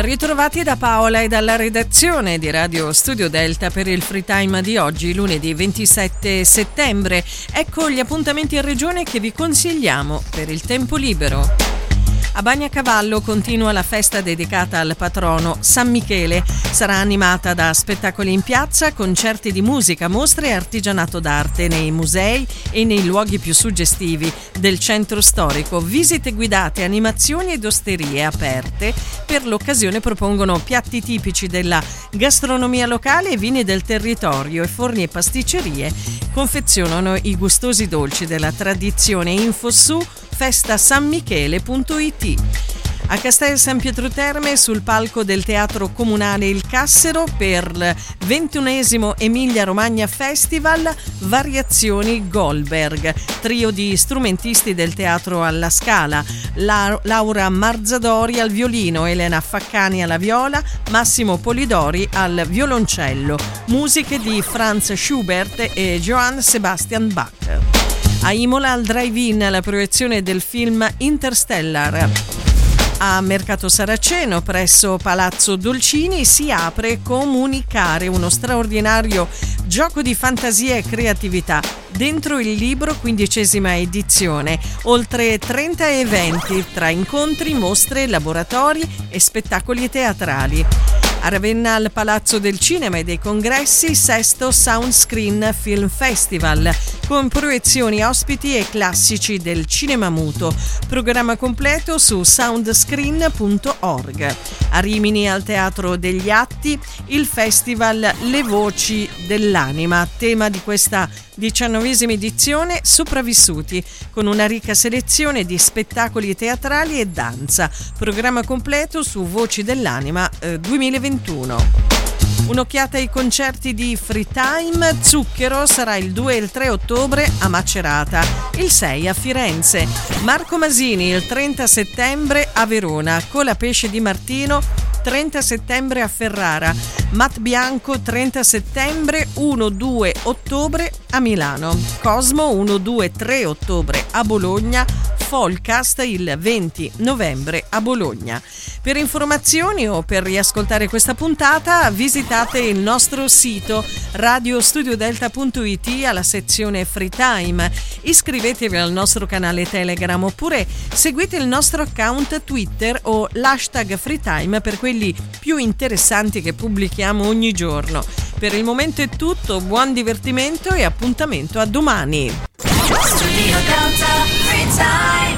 Ben ritrovati da Paola e dalla redazione di Radio Studio Delta per il Free Time di oggi, lunedì 27 settembre. Ecco gli appuntamenti in regione che vi consigliamo per il tempo libero. A Bagnacavallo continua la festa dedicata al patrono San Michele. Sarà animata da spettacoli in piazza, concerti di musica, mostre e artigianato d'arte nei musei e nei luoghi più suggestivi del centro storico. Visite guidate, animazioni ed osterie aperte. Per l'occasione propongono piatti tipici della gastronomia locale e vini del territorio, e forni e pasticcerie confezionano i gustosi dolci della tradizione. Info su festasanmichele.it. A Castel San Pietro Terme, sul palco del Teatro Comunale Il Cassero, per il 21esimo Emilia Romagna Festival, Variazioni Goldberg, trio di strumentisti del Teatro alla Scala, Laura Marzadori al violino, Elena Faccani alla viola, Massimo Polidori al violoncello, musiche di Franz Schubert e Johann Sebastian Bach. A Imola, al Drive-In, la proiezione del film Interstellar. A Mercato Saraceno, presso Palazzo Dolcini, si apre Comunicare, uno straordinario gioco di fantasia e creatività dentro il libro, 15ª edizione. Oltre 30 eventi tra incontri, mostre, laboratori e spettacoli teatrali. A Ravenna, al Palazzo del Cinema e dei Congressi, 6º Soundscreen Film Festival, con proiezioni ospiti e classici del cinema muto. Programma completo su soundscreen.org. A Rimini, al Teatro degli Atti, il festival Le Voci dell'Anima. Tema di questa 19ª edizione, sopravvissuti, con una ricca selezione di spettacoli teatrali e danza. Programma completo su Voci dell'Anima 2021. Un'occhiata ai concerti di Free Time. Zucchero sarà il 2 e il 3 ottobre a Macerata, il 6 a Firenze. Marco Masini il 30 settembre a Verona, Colapesce di Martino 30 settembre a Ferrara, Matt Bianco 30 settembre, 1-2 ottobre a Milano, Cosmo 1-2-3 ottobre a Bologna, Folcast il 20 novembre a Bologna. Per informazioni o per riascoltare questa puntata visitate il nostro sito radiostudiodelta.it alla sezione Free Time. Iscrivetevi al nostro canale Telegram oppure seguite il nostro account Twitter o l'hashtag Free Time per quelli più interessanti che pubblichiamo ogni giorno. Per il momento è tutto, buon divertimento e appuntamento a domani. Studio Delta Free Time.